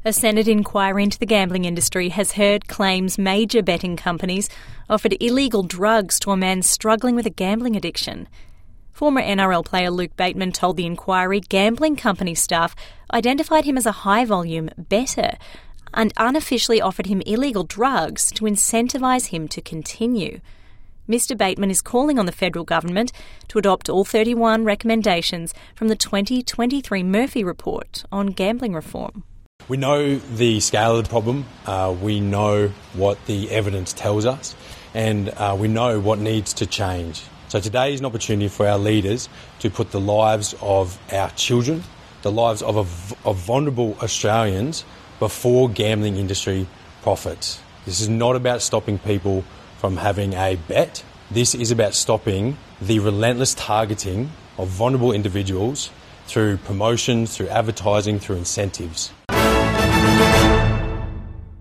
A Senate inquiry into the gambling industry has heard claims major betting companies offered illegal drugs to a man struggling with a gambling addiction. Former NRL player Luke Bateman told the inquiry gambling company staff identified him as a high-volume bettor and unofficially offered him illegal drugs to incentivise him to continue. Mr Bateman is calling on the federal government to adopt all 31 recommendations from the 2023 Murphy Report on gambling reform. We know the scale of the problem, we know what the evidence tells us, and we know what needs to change. So today is an opportunity for our leaders to put the lives of our children, the lives of vulnerable Australians before gambling industry profits. This is not about stopping people from having a bet. This is about stopping the relentless targeting of vulnerable individuals through promotions, through advertising, through incentives.